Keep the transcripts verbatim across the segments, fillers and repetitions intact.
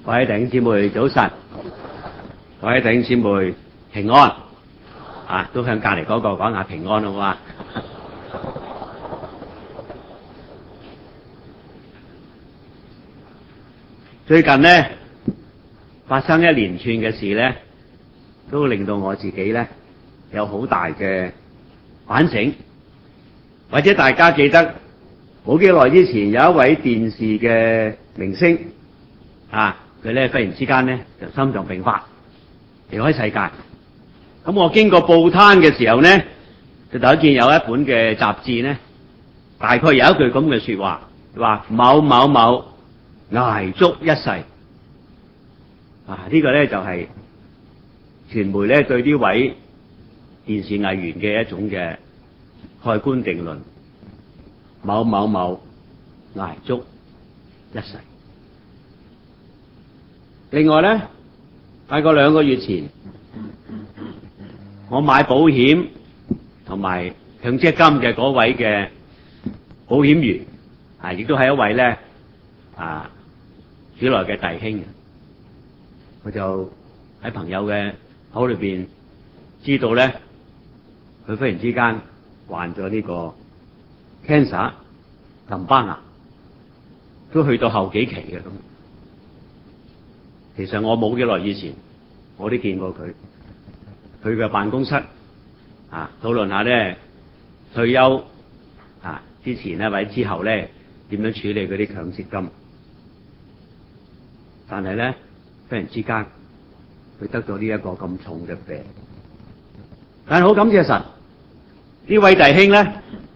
各位弟兄姊妹早晨，各位弟兄姊妹平安啊！都向隔籬嗰個講下平安好嘛？最近呢，發生一連串嘅事呢，都令到我自己呢有好大嘅反省。或者大家記得冇幾耐之前有一位電視嘅明星啊，佢咧忽然之間咧就心臟病發離開世界。咁我經過報攤嘅時候呢，就睇見有一本嘅雜誌呢，大概有一句咁嘅說話，話某某某捱足一世。啊，呢個咧就係傳媒咧對呢位電視藝員嘅一種嘅蓋棺定論，某某某捱足一世。另外咧，大概兩個月前，我買保險同埋強積金嘅嗰位嘅保險員啊，亦都係一位咧啊主內嘅弟兄，佢就喺朋友嘅口裏邊知道咧，佢忽然之間患咗呢個 cancer 淋巴癌，都去到後幾期嘅咁。其實我冇幾耐以前，我都見過佢，佢嘅辦公室啊，討論下咧退休啊之前咧或者之後咧點樣處理嗰啲強積金。但係咧忽然之間，佢得咗呢一個咁重嘅病。但係好感謝神，呢位弟兄咧，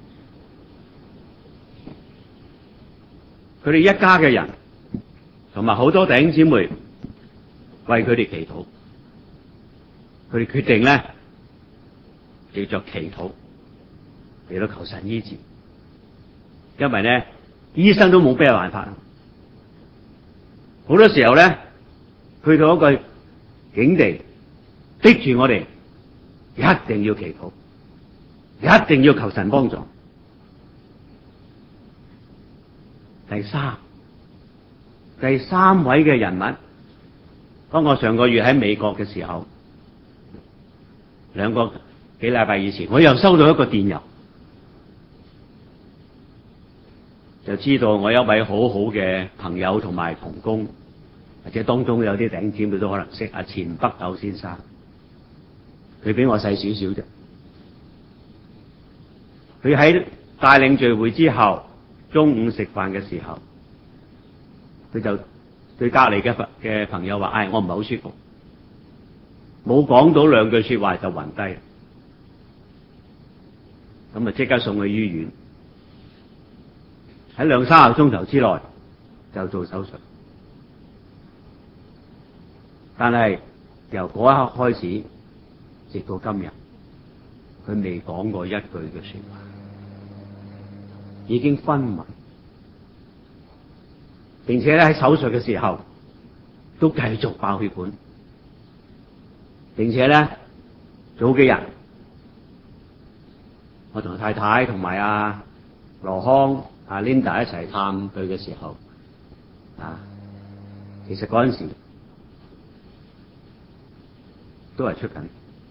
佢哋一家嘅人同埋好多弟兄姊妹為佢哋祈禱，佢哋決定咧藉着祈禱嚟到求神醫治，因為咧醫生都冇咩辦法。好多時候咧去到一個境地，逼住我哋一定要祈禱，一定要求神幫助。第三，第三位嘅人物，當我上個月喺美國嘅時候，兩個幾禮拜以前，我又收到一個電郵，就知道我有一位好好嘅朋友同埋同工，或者當中有啲弟兄姊妹都可能識阿錢北斗先生，佢比我細少少啫。佢喺帶領聚會之後，中午食飯嘅時候，佢就對隔籬嘅嘅朋友話：唉、哎，我唔係好舒服，冇講到兩句說話就暈低，咁啊即刻送去醫院，喺兩三個鐘頭之內就做手術。但係由嗰一刻開始，直到今日，佢未講過一句嘅說話，已經昏迷，並且咧喺手術嘅時候都繼續爆血管，並且咧早幾日我同太太同埋阿羅康、阿 Linda 一齊探佢嘅時候，啊，其實嗰陣時都係出緊。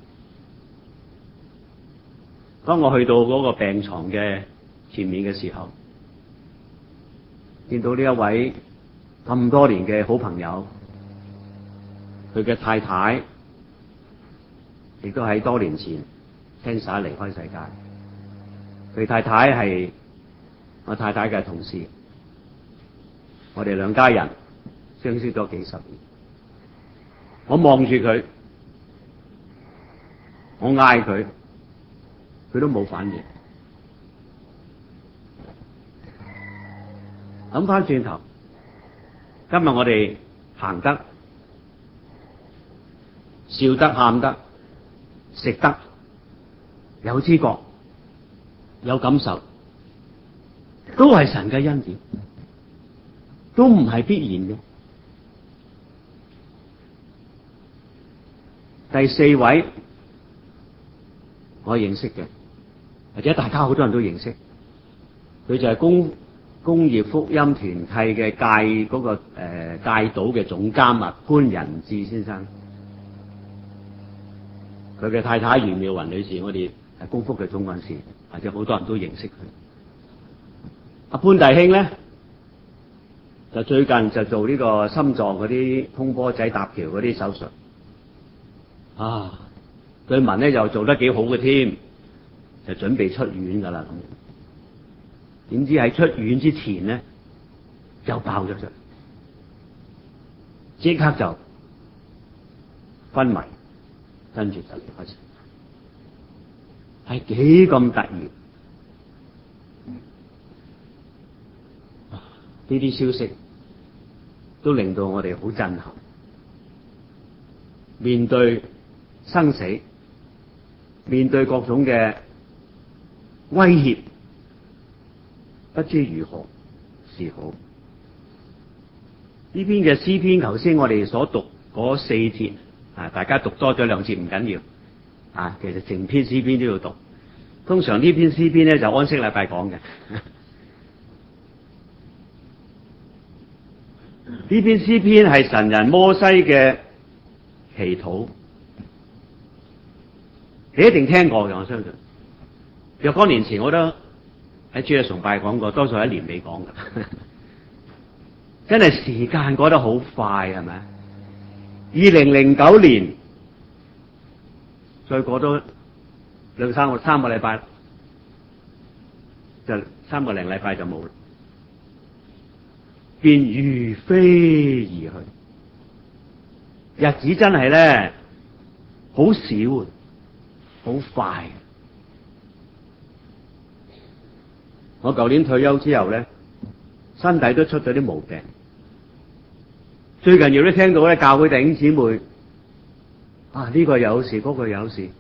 當我去到嗰個病床嘅前面嘅時候，見到呢一位咁多年嘅好朋友，佢嘅太太亦都喺多年前 cancer 離開世界。佢太太係我太太嘅同事，我哋兩家人相識咗幾十年。我望住佢，我嗌佢，佢都冇反應。諗翻轉頭，今日我哋行得、笑得、喊得、食得，有知覺、有感受，都係神嘅恩典，都唔係必然嘅。第四位我認識嘅，或者大家好多人都認識，佢就係公工業福音團契嘅戒嗰個誒戒賭嘅總監啊潘仁志先生，佢嘅太太袁妙雲女士，我哋係公福嘅總幹事，或者好多人都認識佢。阿潘弟兄咧，就最近就做呢個心臟嗰啲通波仔搭橋嗰啲手術，啊，據聞咧又做得幾好嘅添，就準備出院噶啦咁。點知喺出院之前咧，就爆咗出，即刻就昏迷，跟住就離開世，係幾咁突然？呢啲消息都令到我哋好震撼。面對生死，面對各種嘅威脅，不知如何是好。呢篇嘅詩篇，頭先我哋所讀嗰四節啊，大家讀多咗兩節唔緊要啊。其實成篇詩篇都要讀。通常呢篇詩篇咧就安息禮拜講嘅。呢篇詩篇係神人摩西嘅祈禱，你一定聽過嘅，我相信。若干年前我都喺主日崇拜講過，多數一年未講嘅。真係時間過得好快，係咪？二零零九年，再過多兩三個三個禮拜，就三個零禮拜就冇啦，便如飛而去。日子真係咧，好少，好快。我舊年退休之後咧，身體都出咗啲毛病。最近亦都聽到咧，教會弟兄姊妹啊，呢個有事，嗰個有事，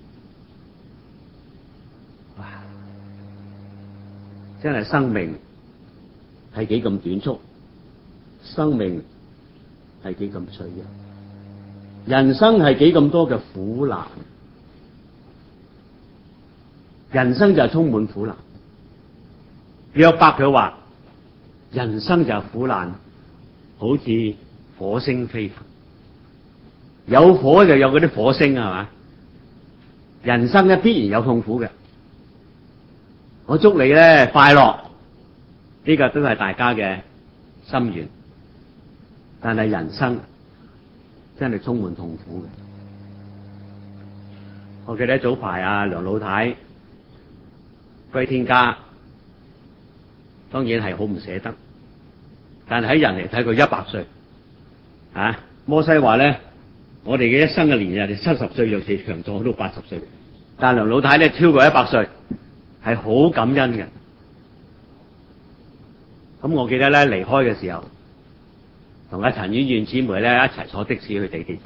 哇！真係生命係幾咁短促，生命係幾咁脆弱，人生係幾咁多嘅苦難，人生就係充滿苦難。約伯佢話：人生就係苦難，好似火星飛騰，有火就有嗰啲火星，係嘛？人生咧必然有痛苦嘅。我祝你咧快樂，呢個都係大家嘅心願。但係人生真係充滿痛苦嘅。我記得早排啊，梁老太歸天家，當然係好唔捨得。但係喺人嚟睇佢一百歲。啊！摩西話咧，我哋嘅一生嘅年日，七十歲若是強壯到八十歲。但梁老太咧超過一百歲，係好感恩嘅。咁我記得咧離開嘅時候，同阿陳婉願姊妹咧一齊坐的士去地鐵站，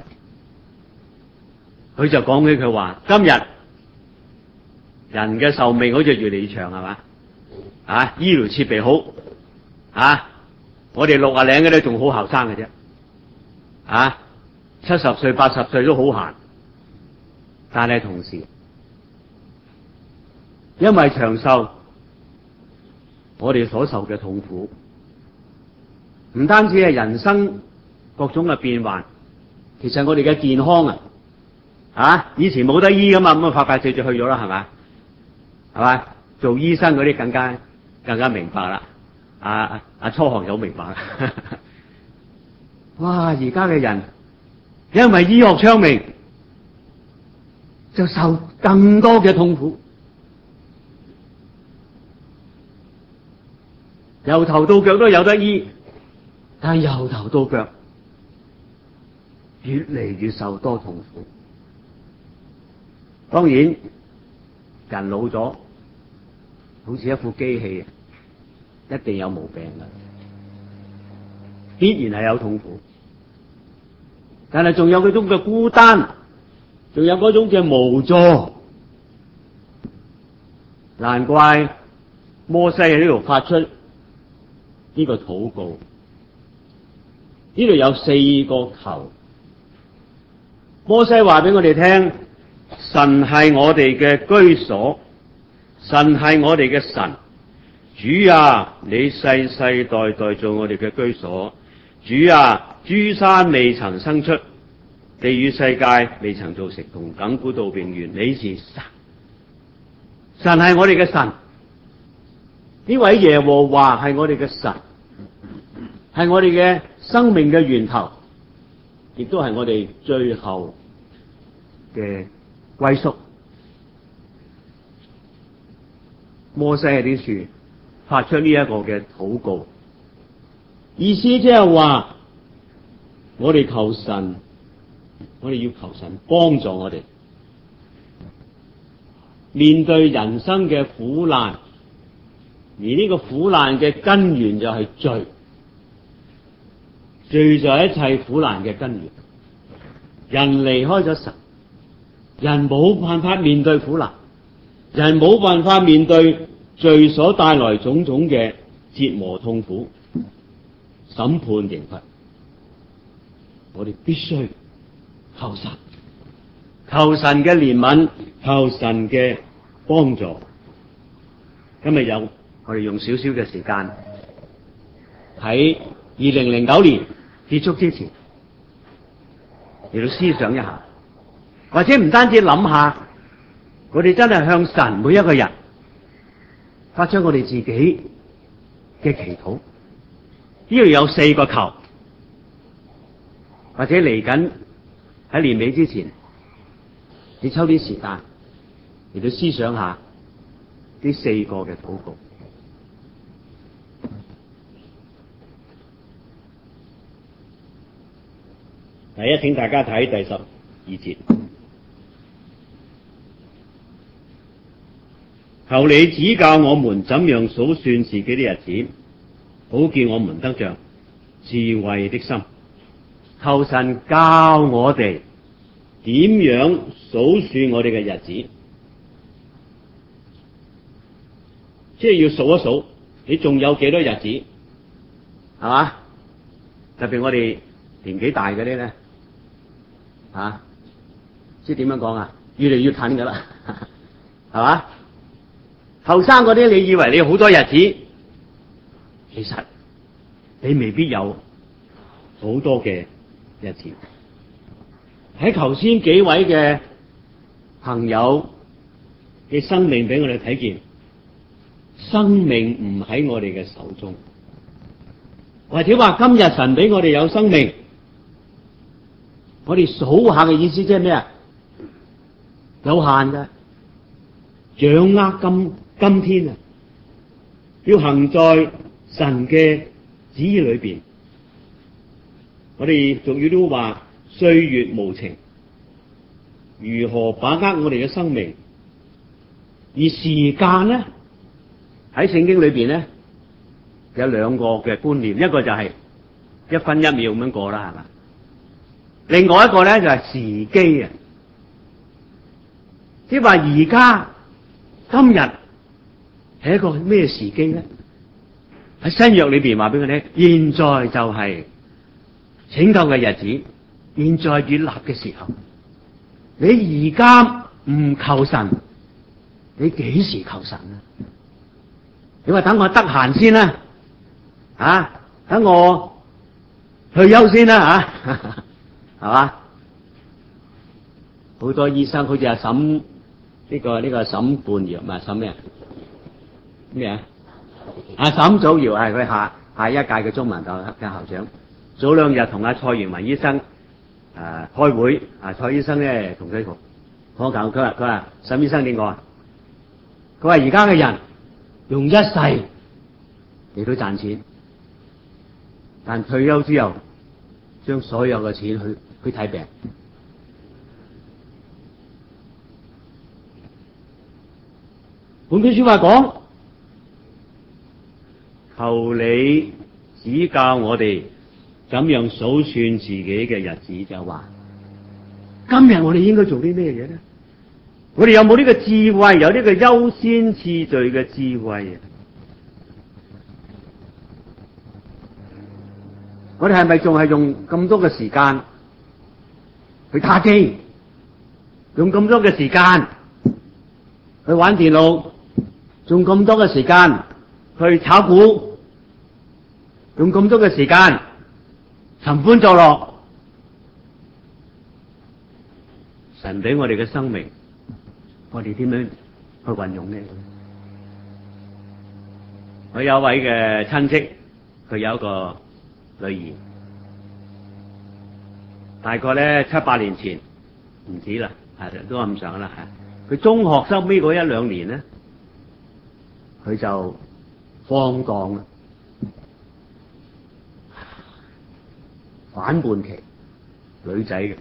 佢就講起佢話：今日人嘅壽命好似越嚟越長，係嘛？啊，醫療設備好，啊，我哋六啊零嘅咧仲好後生嘅啫。啊，七十歲、八十歲都好閒，但係同時，因為長壽，我哋所受嘅痛苦，唔單止係人生各種嘅變幻，其實我哋嘅健康啊，啊，以前冇得醫噶嘛，咁啊快快脆脆去咗啦，係咪？係嘛？做醫生嗰啲更加更加明白啦，阿阿初學友明白啦。哇！而家嘅人因為醫學昌明，就受更多嘅痛苦，由頭到腳都有得醫，但係由頭到腳越嚟越受多痛苦。當然，人老咗，好似一副機器，一定有毛病㗎，必然係有痛苦。但係仲有嗰種嘅孤單，仲有嗰種嘅無助，難怪摩西喺呢度發出呢個禱告。呢度有四個求，摩西話俾我哋聽：神係我哋嘅居所，神係我哋嘅神， 主啊，你世世代代做我哋嘅居所。主啊，諸山未曾生出，地與世界未曾造成，同亙古到永遠，你是神。神係我哋嘅神，呢位耶和華係我哋嘅神，係我哋嘅生命嘅源頭，亦都係我哋最後嘅歸宿。摩西喺啲樹發出呢一個嘅禱告，意思即係話我哋求神，我哋要求神幫助我哋面對人生嘅苦難，而呢個苦難嘅根源就係罪，罪就係一切苦難嘅根源。人離開咗神，人冇辦法面對苦難，人冇辦法面對罪所帶來種種嘅折磨、痛苦、審判、刑罰。我哋必須求神，求神嘅憐憫，求神嘅幫助。今日有我哋用少少嘅時間喺二零零九年結束之前嚟到思想一下，或者唔單止諗下，我哋真係向神每一個人發出我哋自己嘅祈禱。呢度有四個求，或者嚟緊喺年尾之前，你抽啲時間嚟到思想下呢四個嘅禱告。第一，請大家睇第十二節。求你指教我們怎樣數算自己的日子，好叫我們得着智慧的心。求神教我哋點樣數算我哋嘅日子，即係要數一數，你仲有幾多日子，係嘛？特別我哋年紀大嗰啲咧，啊，即係點樣講啊？越嚟越近噶啦，係嘛？後生嗰啲，你以為你有好多日子，其實你未必有好多嘅日子。喺頭先幾位嘅朋友嘅生命俾我哋睇見，生命唔喺我哋嘅手中，或者話今日神俾我哋有生命，我哋數下嘅意思即係咩啊？有限嘅，掌握今今天啊，要行在神嘅旨意裏邊。我哋俗語都話歲月無情，如何把握我哋嘅生命？而時間咧，喺聖經裏邊咧有兩個嘅觀念，一個就係一分一秒咁樣過啦，係嘛？另外一個咧就係時機啊，即係話而家今日係一個咩時機咧？喺新約裏邊話俾佢聽，現在就係拯救嘅日子，現在越立嘅時候。你而家唔求神，你幾時求神啊？你話等我得閒先啦，啊，等我退休先啦，啊，係嘛？好多醫生好似阿沈呢個呢個沈半遙，唔係沈咩啊？咩啊？阿沈祖堯係佢下下一屆嘅中文大學嘅校長。早兩日同阿蔡元文醫生誒、呃、開會，啊蔡醫生咧同佢講，我講佢話佢話沈醫生點講啊？佢話而家嘅人用一世嚟到賺錢，但退休之後將所有嘅錢去去睇病。換句說話講，求你指教我哋怎樣數算自己嘅日子，就話今日我哋應該做啲咩嘢咧？我哋有冇呢個智慧，有呢個優先次序嘅智慧啊？我哋係咪仲係用咁多嘅時間去打機，用咁多嘅時間去玩電腦，用咁多嘅時間去炒股，用咁多嘅時間尋歡作樂。神俾我哋嘅生命，我哋點樣去運用呢？我有一位嘅親戚，佢有一個女兒，大概咧七八年前唔止啦，係都咁上啦吓。佢中學收尾嗰一兩年咧，佢就放蕩啦，反叛期，女仔嘅，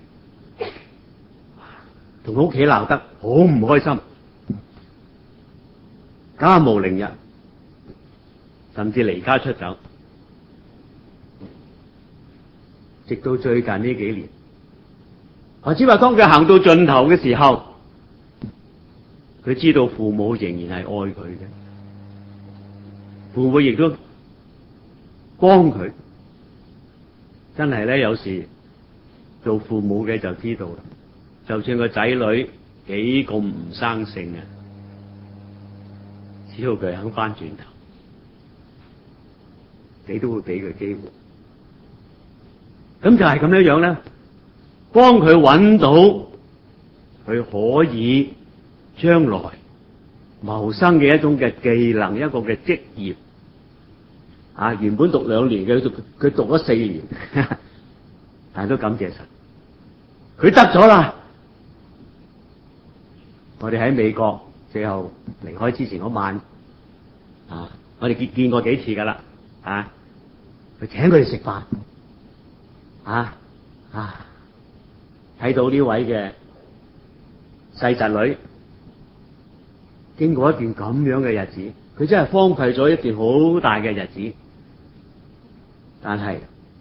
同屋企鬧得好唔開心，家無寧日，甚至離家出走。直到最近呢幾年，或者話當佢行到盡頭嘅時候，佢知道父母仍然係愛佢嘅，父母亦都幫佢。真係咧，有時做父母嘅就知道啦，就算個仔女幾咁唔生性啊，只要佢肯翻轉頭，你都會俾佢機會。咁就係咁樣樣咧，幫佢揾到佢可以將來謀生嘅一種嘅技能，一個嘅職業。啊，原本讀兩年嘅，佢佢讀咗四年，但係都感謝神，佢得咗啦。我哋喺美國最後離開之前嗰晚，啊，我哋見見過幾次噶啦，啊，佢請佢哋食飯。啊啊！睇到呢位嘅細侄女經過一段咁樣嘅日子，佢真係荒廢咗一段好大嘅日子。但係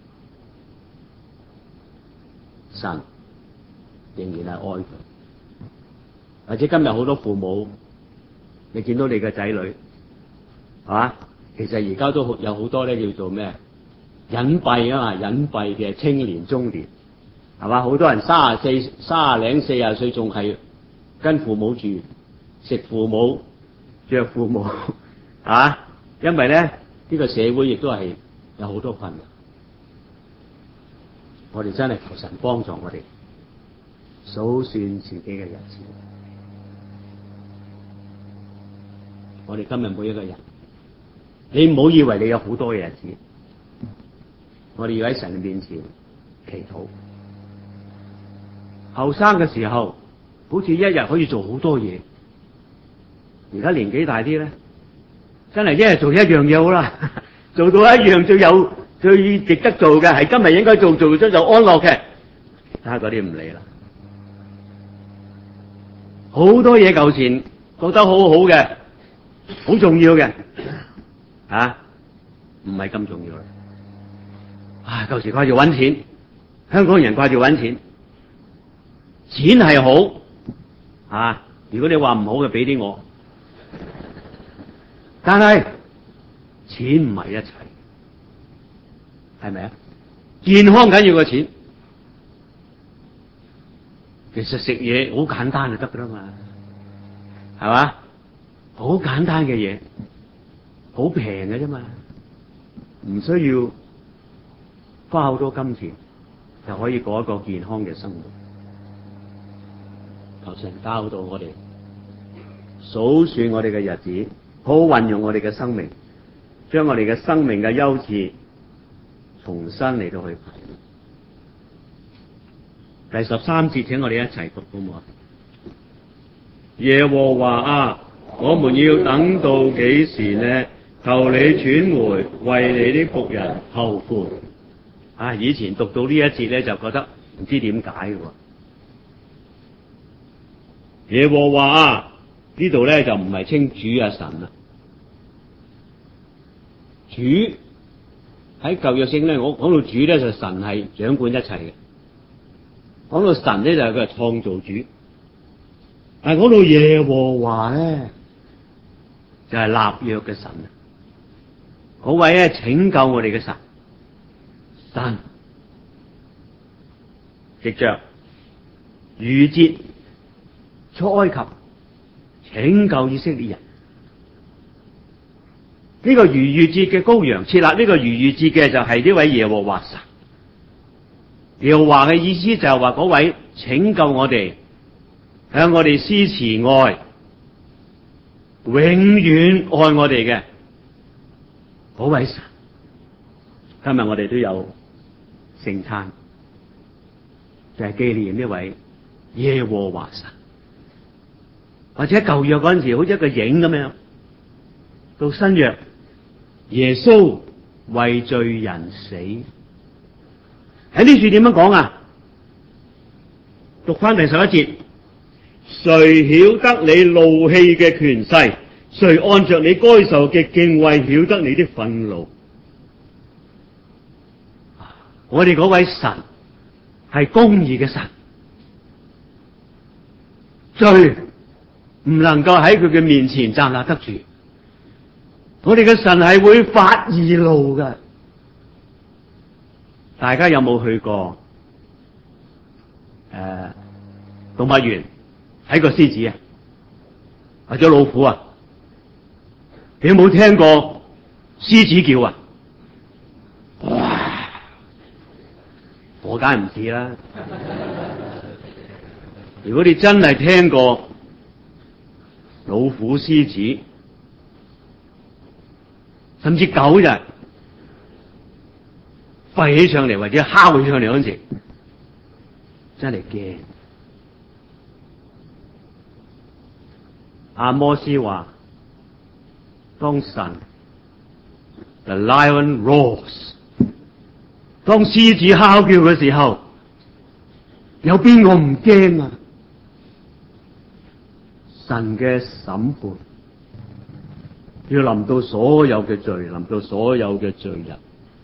神仍然係愛佢，或者今日好多父母，你見到你嘅仔女，係嘛？其實而家都有好多咧，叫做咩？隱蔽啊嘛，隱蔽嘅青年中年，係嘛？好多人三十四、三十零、四十歲仲係跟父母住，食父母、着父母，啊！因為咧呢、這個社會亦都係有好多困難，我哋真係求神幫助我哋數算自己嘅日子。我哋今日每一個人，你唔好以為你有好多嘅日子。我哋要喺神嘅面前祈禱。後生嘅時候，好似一日可以做好多嘢。而家年紀大啲咧，真係一日做一樣嘢好啦，做到一樣最有最值得做嘅，係今日應該做，做咗就安樂嘅，睇下嗰啲唔理啦。好多嘢舊前覺得好好嘅，好重要嘅，啊，唔係咁重要啦。啊！舊時掛住搵錢，香港人掛住搵錢，錢係好啊！如果你話唔好嘅，俾啲我。但係錢唔係一切，係咪啊？健康緊要過錢。其實食嘢好簡單就得噶啦嘛，係嘛？好簡單嘅嘢，好平嘅啫嘛，唔需要花好多金錢就可以過一個健康嘅生活。求神教導我哋數算我哋嘅日子，好好運用我哋嘅生命，將我哋嘅生命嘅優次重新嚟到去排。第十三節，請我哋一齊讀好唔好啊？耶和華啊，我們要等到幾時呢？求你轉回，為你的僕人後悔。啊！以前讀到呢一節咧，就覺得唔知點解嘅。耶和華啊，呢度咧就唔係稱主啊神啊，主喺舊約聖經咧，我講到主咧就神係掌管一切嘅，講到神咧就係佢係創造主，但係講到耶和華咧就係立約嘅神啊，嗰位咧拯救我哋嘅神。神藉着逾節出埃及拯救以色列人， 呢個逾越節嘅羔羊，設立呢個逾越節嘅就係呢位耶和華神。耶和華嘅意思就係話嗰位拯救我哋，向我哋施慈愛，永遠愛我哋嘅嗰位神。今日我哋都有聖餐，就係紀念呢位耶和華神。或者舊約嗰陣時好似一個影咁樣，到新約耶穌為罪人死。喺呢處點樣講啊？讀翻第十一節，誰曉得你怒氣嘅權勢？誰按着你該受嘅敬畏曉得你的憤怒？我哋嗰位神係公義嘅神，罪唔能夠喺佢嘅面前站立得住。我哋嘅神係會發義怒嘅。大家有冇去過誒、呃、動物園睇過獅子啊，或者老虎啊？你有冇聽過獅子叫啊？哇！我梗係唔知啦。如果你真係聽過老虎、獅子，甚至狗就吠起上嚟，或者敲起上嚟嗰陣時，真係驚。阿摩司話：當神 The lion roars， 當獅子哮叫嘅時候，有邊個唔驚啊？神嘅審判要臨到所有嘅罪，臨到所有嘅罪人。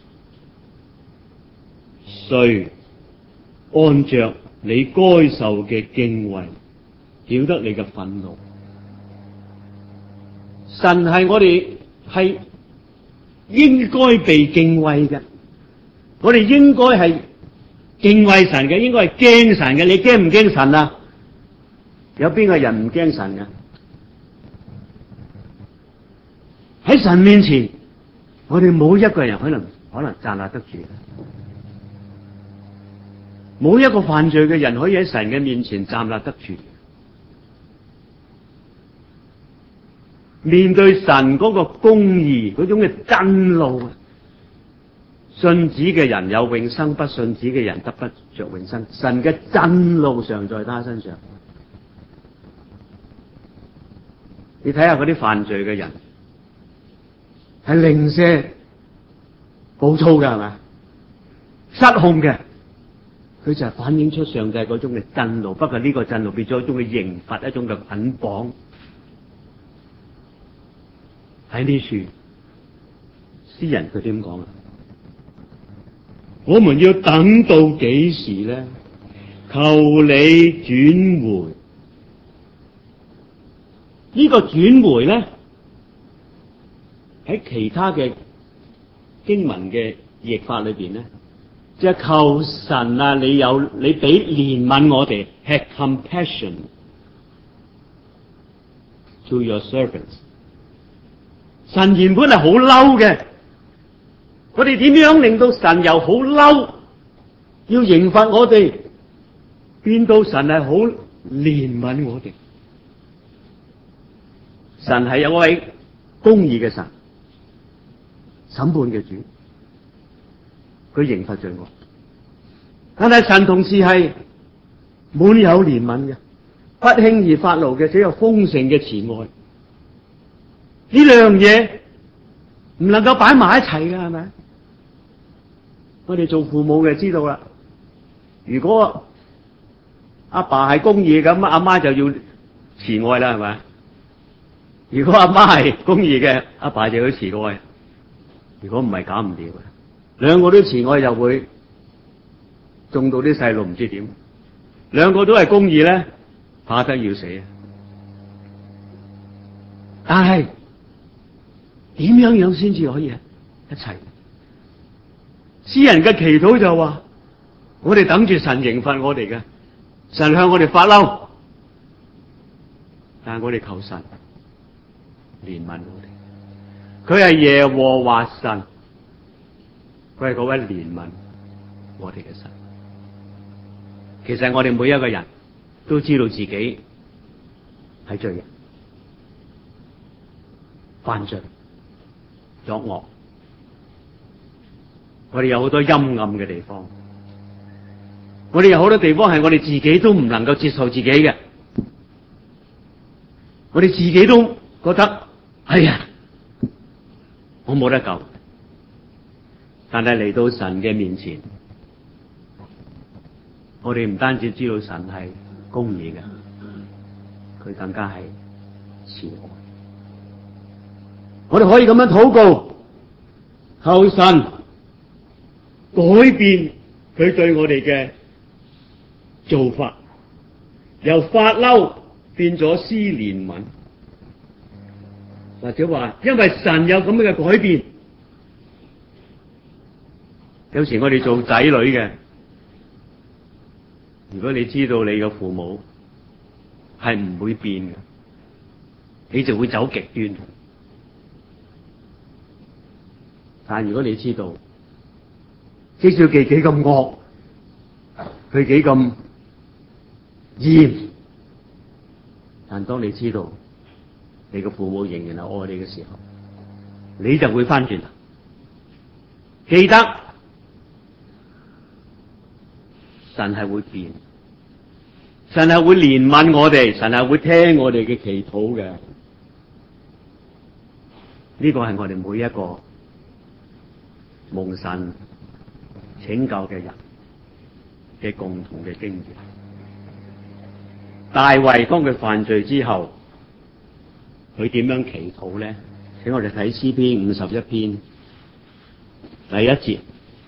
誰按着你該受嘅敬畏曉得你嘅憤怒？神係我哋係應該被敬畏嘅，我哋應該係敬畏神嘅，應該係驚神嘅。你驚唔驚神啊？有邊個人唔驚神嘅？喺神面前，我哋冇一個人可能可能站立得住。冇一個犯罪嘅人可以喺神嘅面前站立得住。面對神嗰個公義嗰種嘅真路，信子嘅人有永生，不信子嘅人得不着永生。神嘅真路常在他身上。你睇下嗰啲犯罪嘅人，係零舍暴躁嘅，係咪？失控嘅。佢就係反映出上帝嗰種嘅震怒，不過呢個震怒變咗一種嘅刑罰，一種嘅捆綁。喺呢處，詩人佢點講啊？我們要等到幾時咧？求你轉回。呢個轉回咧，喺其他嘅經文嘅譯法裏邊咧，就係求神啊！你有你俾憐憫我哋 ，have compassion to your servants。神原本係好嬲嘅，我哋點樣令到神由好嬲要刑罰我哋，變到神係好憐憫我哋？神係有位公義嘅神，審判嘅主。佢刑罰罪惡，但係神同時係滿有憐憫嘅，不輕易發怒嘅，只有豐盛嘅慈愛。呢兩樣嘢唔能夠擺埋一齊嘅，係咪？我哋做父母嘅知道啦。如果阿爸係公義咁，阿媽就要慈愛啦，係咪？如果阿媽係公義嘅，阿爸就要慈愛。如果唔係，搞唔掂。兩個都慈愛就會中到啲細路唔知點，兩個都係公義咧，怕得要死啊！但係點樣樣先至可以一齊？詩人嘅祈禱就話：我哋等住神刑罰我哋嘅，神向我哋發嬲，但係我哋求神憐憫我哋， 佢係耶和華神，佢係嗰位憐憫我哋嘅神。其實我哋每一個人都知道自己係罪人，犯罪作惡，我哋有好多陰暗嘅地方，我哋有好多地方係我哋自己都唔能夠接受自己嘅，我哋自己都覺得哎呀我冇得救。但係嚟到神嘅面前，我哋唔單止知道神係公義嘅，佢更加係慈愛。我哋可以咁樣禱告，求神改變佢對我哋嘅做法，由發嬲變咗施憐憫，或者話因為神有咁樣嘅改變。有時我哋做仔女嘅，如果你知道你嘅父母係唔會變嘅，你就會走極端。但如果你知道，即使佢幾咁惡，佢幾咁嚴，但當你知道你嘅父母仍然係愛你嘅時候，你就會翻轉頭。記得神係會變，神係會憐憫我哋，神係會聽我哋嘅祈禱嘅。呢個係我哋每一個蒙神拯救嘅人嘅共同嘅經驗。大衛當佢犯罪之後，佢點樣祈禱咧？請我哋睇詩篇五十一篇第一節。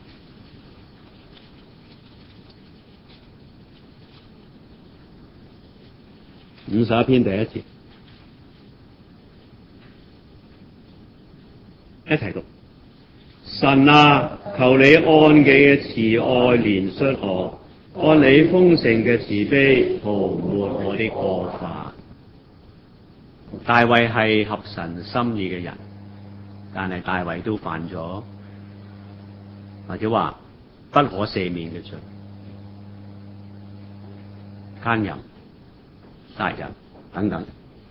五十一篇第一節，一齊讀。神啊，求你按你嘅慈愛憐恤我，按你豐盛嘅慈悲塗抹我的過犯。大衛係合神心意嘅人，但係大衛都犯咗或者話不可赦免嘅罪，奸淫、殺人等等。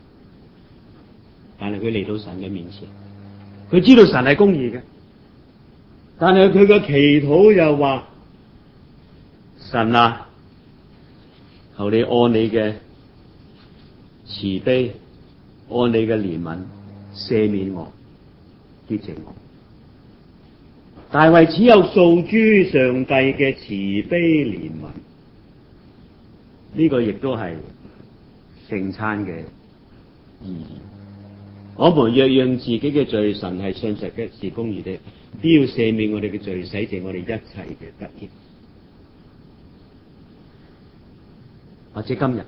但係佢嚟到神嘅面前，佢知道神係公義嘅，但係佢嘅祈禱又話：神啊，求你按你嘅慈悲，按你嘅憐憫赦免我，潔淨我。大衛只有訴諸上帝嘅慈悲憐憫，呢、這個亦都係聖餐嘅意義。我們若讓自己嘅罪，神係信實嘅，是公義的，必要赦免我哋嘅罪，洗淨我哋一切嘅不義。或者今日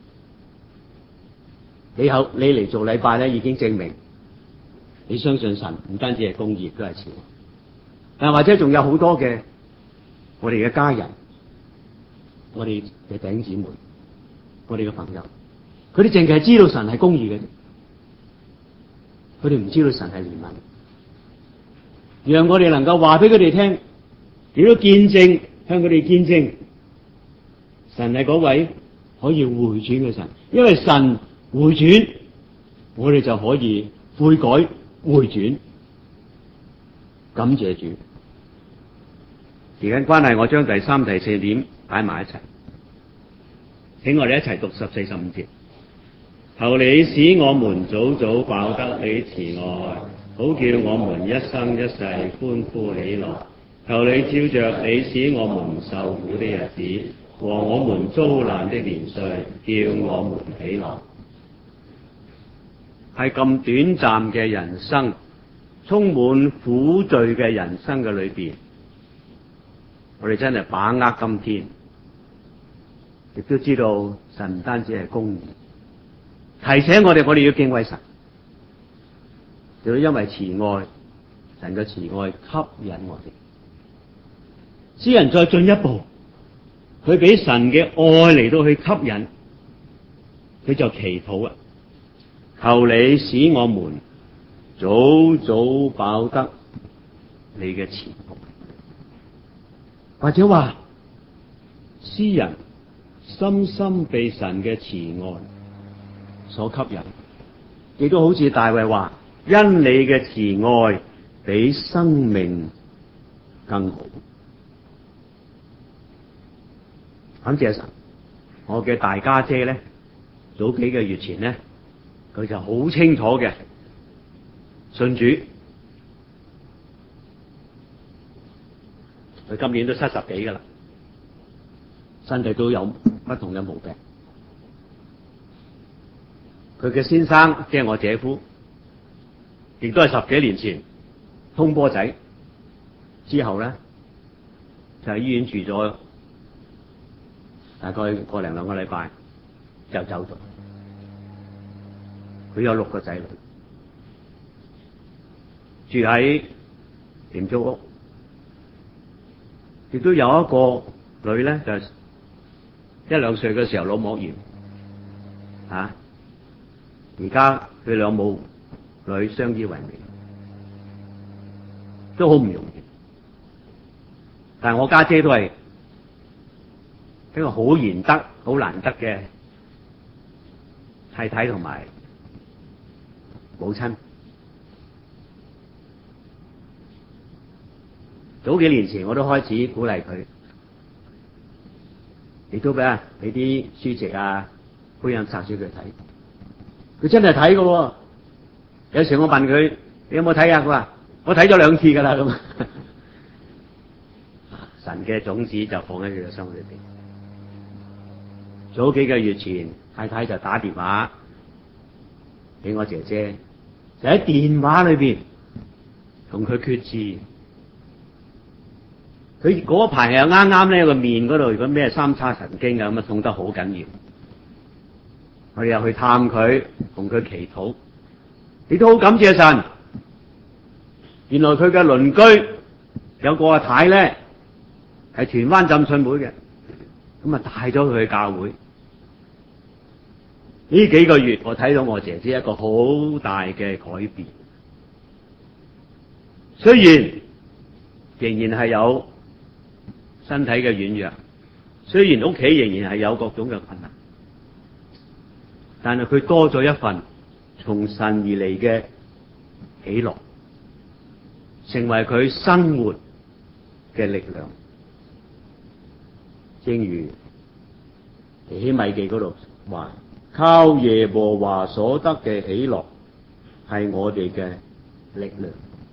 你好，你嚟做禮拜咧，已經證明你相信神唔單止係公義，都係慈愛。但或者仲有好多嘅我哋嘅家人，我哋嘅弟兄姊妹，我哋嘅朋友，佢哋淨係知道神係公義嘅，佢哋唔知道神係憐憫。讓我哋能夠話俾佢哋聽，亦都見證，向佢哋見證神係嗰位可以回轉嘅神。因為神回轉，我哋就可以悔改回轉。感謝主。時間關係，我將第三、第四點擺埋一齊，請我哋一齊讀十四、十五節。求你使我們早早飽得你慈愛，好叫我們一生一世歡呼喜樂。求你照着你使我們受苦的日子和我們遭難的年歲，叫我們喜樂。係咁短暫嘅人生，充滿苦罪嘅人生嘅裏邊，我哋真係把握今天，亦都知道神唔單止係公義，提醒我哋，我哋要敬畏神，亦都因為慈愛，神嘅慈愛吸引我哋。詩人再進一步，佢俾神嘅愛嚟到去吸引，佢就祈禱啊，求你使我們早早飽得你嘅慈愛。或者話詩人深深被神嘅慈愛所吸引，亦都好似大衛話，因你嘅慈愛比生命更好。感謝神，我嘅大家姐咧，早幾個月前咧，佢就好清楚嘅信主，佢今年都七十幾噶啦，身體都有不同嘅毛病。佢嘅先生即係我姐夫，亦都係十幾年前通波仔之後咧，就喺醫院住咗大概個零兩個禮拜就走咗。佢有六個仔女，住喺廉租屋，亦都有一個女咧，就一兩歲嘅時候腦膜炎啊。而家佢兩母女相依為命，都好唔容易。但係我家姐都係一個好賢德、好難得嘅太太同埋母親。早幾年前我都開始鼓勵佢，亦都俾啊俾啲書籍啊、福音冊書佢睇。佢真係睇㗎，有時我問佢你有冇睇啊？佢話我睇咗兩次噶啦咁。神嘅種子就放喺佢嘅心裏邊。早幾個月前，太太就打電話俾我姐姐，就喺電話裏邊同佢決志。佢嗰排又啱啱咧個面嗰度，如果咩三叉神經啊咁啊痛得好緊要。我哋又去探佢，同佢祈禱，亦都好感謝神。原來佢嘅鄰居有個阿太咧，係荃灣浸信會嘅，咁啊帶咗佢去教會。呢幾個月我睇到我姐姐一個好大嘅改變，雖然仍然係有身體嘅軟弱，雖然屋企仍然係有各種嘅困難，但係佢多咗一份從神而嚟嘅喜樂，成為佢生活嘅力量。正如尼希米記嗰度話，靠耶和華所得嘅喜樂係我哋嘅力量。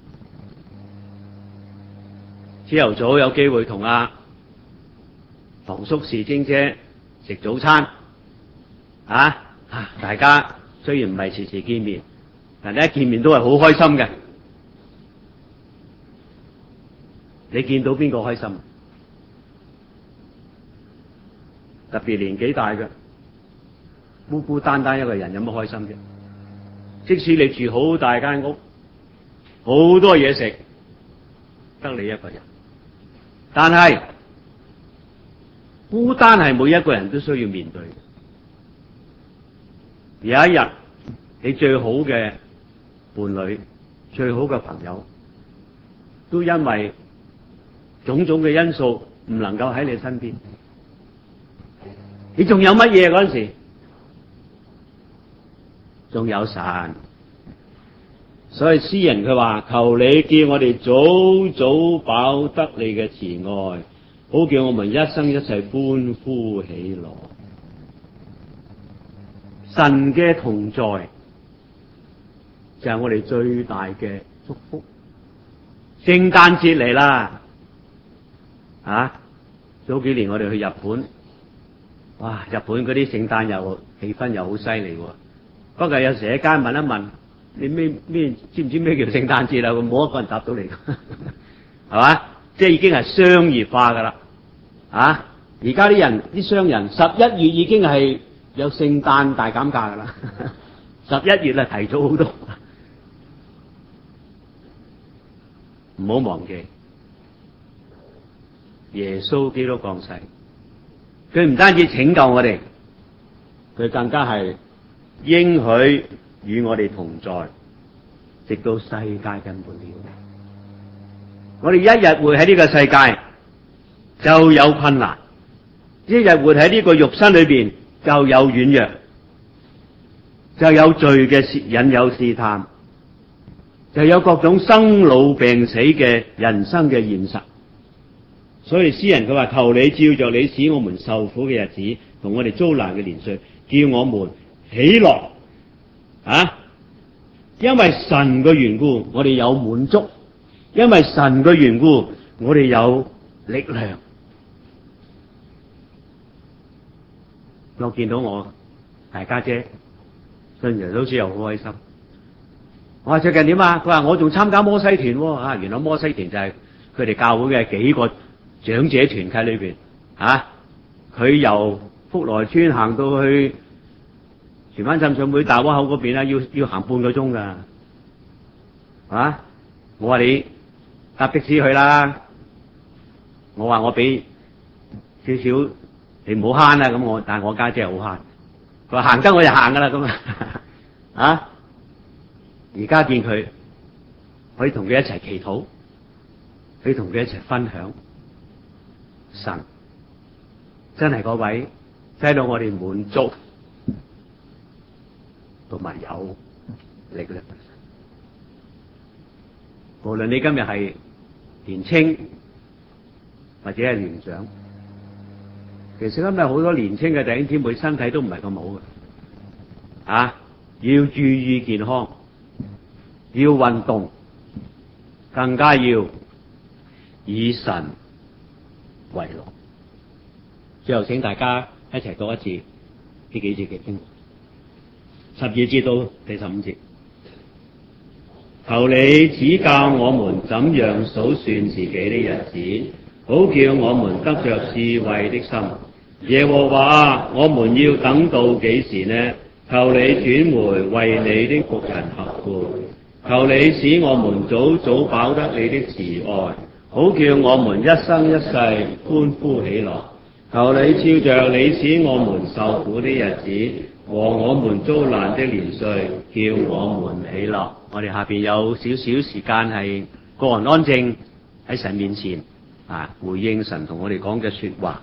朝頭早有機會同阿唐叔士晶姐食早餐啊！大家雖然唔係時時見面，但係一見面都係好開心嘅。你見到邊個開心？特別年紀大嘅，孤孤單單一個人有乜開心啫？即使你住好大間屋，好多嘢食，得你一個人，但係孤單係每一個人都需要面對嘅。有一日，你最好嘅伴侶、最好嘅朋友，都因為種種嘅因素唔能夠喺你身邊，你仲有乜嘢嗰陣時？仲有神。所以詩人佢話：求你叫我哋早早飽得你嘅慈愛，好叫我們一生一世歡呼喜樂。神嘅同在就係我哋最大嘅祝福。聖誕節嚟啦，啊！早幾年我哋去日本，哇！日本嗰啲聖誕又氣氛又好犀利喎。不過有時喺街問一問，你咩咩知唔知咩叫聖誕節啦？冇一個人答到你，係嘛？即係已經係商業化噶啦，啊！而家啲人啲商人十一月已經係有聖誕大減價噶啦，十一月啊提早好多。唔好忘記耶穌基督降世，佢唔單止拯救我哋，佢更加係應許與我哋同在， 直到世界嘅末了。我哋一日活喺呢個世界就有困難，一日活喺呢個肉身裏邊就有軟弱，就有罪嘅引誘試探，就有各種生老病死嘅人生嘅現實。所以詩人佢話：求你照着你使我們受苦嘅日子同我哋遭難嘅年歲，叫我們喜樂啊！因為神嘅緣故，我哋有滿足；因為神嘅緣故，我哋有力量。我見到我大家姐信耶穌好似又好開心。我話最近點啊？佢話我仲參加摩西團喎啊！原來摩西團就係佢哋教會嘅幾個長者團契裏邊啊。佢由福來村行到去荃灣浸信會大窩口嗰邊啦，要要行半個鐘噶啊！我話你搭的士去啦。我話我俾少少，你唔好慳啦。咁我但係我家姐好慳，佢話行得我就行噶啦。咁啊，而家見佢可以同佢一齊祈禱，可以同佢一齊分享神，真係嗰位使到我哋滿足同埋有力量。無論你今日係年青或者係年長，其實今日好多年青嘅弟兄姊妹身體都唔係咁好嘅啊！要注意健康，要運動，更加要以神為樂。最後請大家一齊讀一次呢幾節嘅經文，十二節到第十五節。求你指教我們怎樣數算自己的日子，好叫我們得着智慧的心。耶和華，我們要等到幾時呢？求你轉回為你的僕人後悔。求你使我們早早飽得你的慈愛，好叫我們一生一世歡呼喜樂。求你照着你使我們受苦的日子和我們遭難的年歲，叫我們喜樂。我哋下邊有少少時間係個人安靜喺神面前啊，回應神同我哋講嘅說話。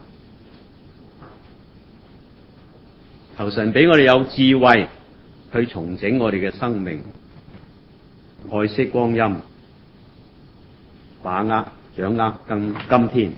求神俾我哋有智慧去重整我哋嘅生命，愛惜光陰，把握掌握今今天。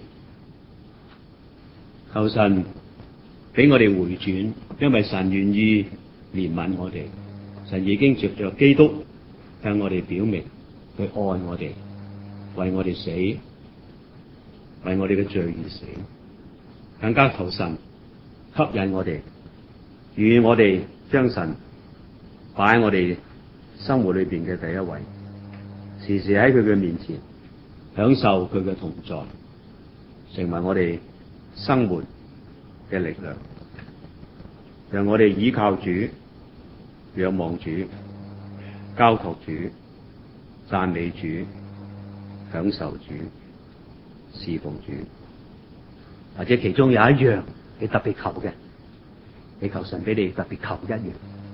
求神俾我哋回轉，因為神願意憐憫我哋，神已經藉着基督向我哋表明佢愛我哋，為我哋死，為我哋嘅罪而死。更加求神吸引我哋，與我哋將神擺喺我哋生活裏邊嘅第一位，時時喺佢嘅面前享受佢嘅同在，成為我哋生活嘅力量，讓我哋依靠主，仰望主，交託主，讚美主，享受主，侍奉主。或者其中有一樣你特別求嘅，你求神俾你特別求一樣。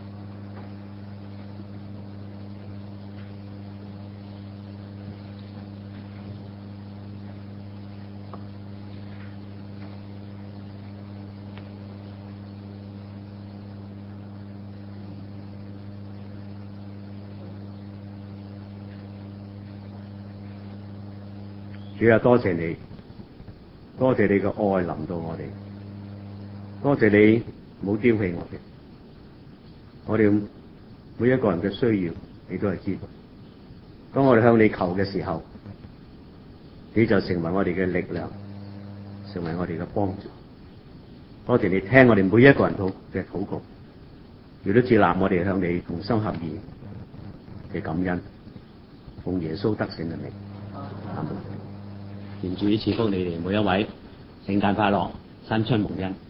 主啊，多謝你，多謝你嘅愛臨到我哋，多謝你冇丟棄我哋。我哋每一個人嘅需要，你都係知道。當我哋向你求嘅時候，你就成為我哋嘅力量，成為我哋嘅幫助。多謝你聽我哋每一個人嘅禱告，亦都接納我哋向你同心合意嘅感恩，奉耶穌得勝嘅名。阿門。願主賜福你哋每一位，聖誕快樂，新春蒙恩。